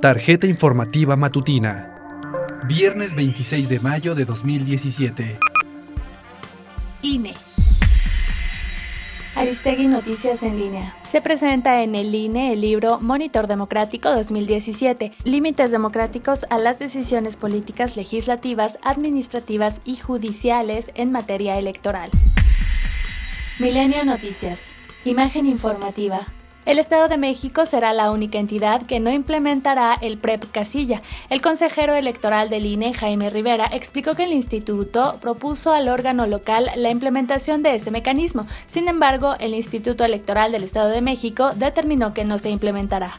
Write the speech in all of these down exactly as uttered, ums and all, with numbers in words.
Tarjeta informativa matutina. Viernes veintiséis de mayo de dos mil diecisiete. I N E. Aristegui Noticias en línea. Se presenta en el I N E el libro Monitor Democrático dos mil diecisiete, Límites democráticos a las decisiones políticas, legislativas, administrativas y judiciales en materia electoral. Milenio Noticias. Imagen informativa. El Estado de México será la única entidad que no implementará el P R E P Casilla. El consejero electoral del I N E, Jaime Rivera, explicó que el instituto propuso al órgano local la implementación de ese mecanismo. Sin embargo, el Instituto Electoral del Estado de México determinó que no se implementará.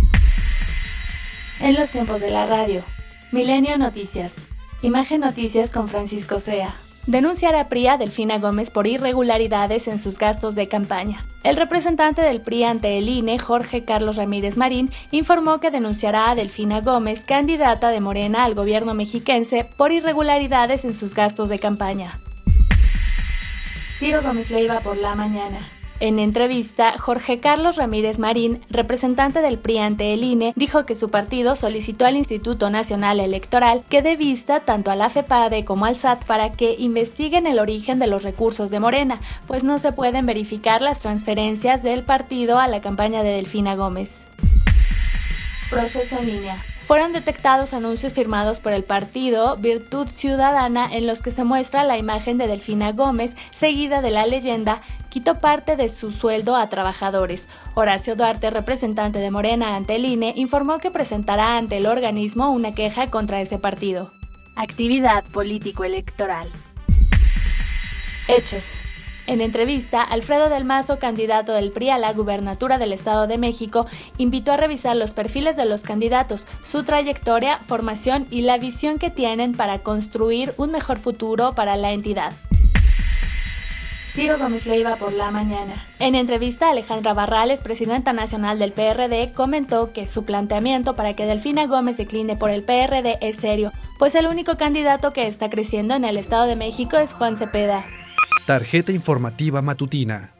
En los tiempos de la radio. Milenio Noticias. Imagen Noticias con Francisco Sea. Denunciará P R I a Delfina Gómez por irregularidades en sus gastos de campaña. El representante del P R I ante el I N E, Jorge Carlos Ramírez Marín, informó que denunciará a Delfina Gómez, candidata de Morena al gobierno mexiquense, por irregularidades en sus gastos de campaña. Ciro Gómez Leiva por la mañana. En entrevista, Jorge Carlos Ramírez Marín, representante del P R I ante el I N E, dijo que su partido solicitó al Instituto Nacional Electoral que dé vista tanto a la FEPADE como al S A T para que investiguen el origen de los recursos de Morena, pues no se pueden verificar las transferencias del partido a la campaña de Delfina Gómez. Proceso en línea. Fueron detectados anuncios firmados por el partido Virtud Ciudadana en los que se muestra la imagen de Delfina Gómez, seguida de la leyenda "Quitó parte de su sueldo a trabajadores". Horacio Duarte, representante de Morena ante el I N E, informó que presentará ante el organismo una queja contra ese partido. Actividad político-electoral. Hechos. En entrevista, Alfredo del Mazo, candidato del P R I a la gubernatura del Estado de México, invitó a revisar los perfiles de los candidatos, su trayectoria, formación y la visión que tienen para construir un mejor futuro para la entidad. Ciro Gómez Leiva por la mañana. En entrevista, Alejandra Barrales, presidenta nacional del P R D, comentó que su planteamiento para que Delfina Gómez decline por el P R D es serio, pues el único candidato que está creciendo en el Estado de México es Juan Cepeda. Tarjeta informativa matutina.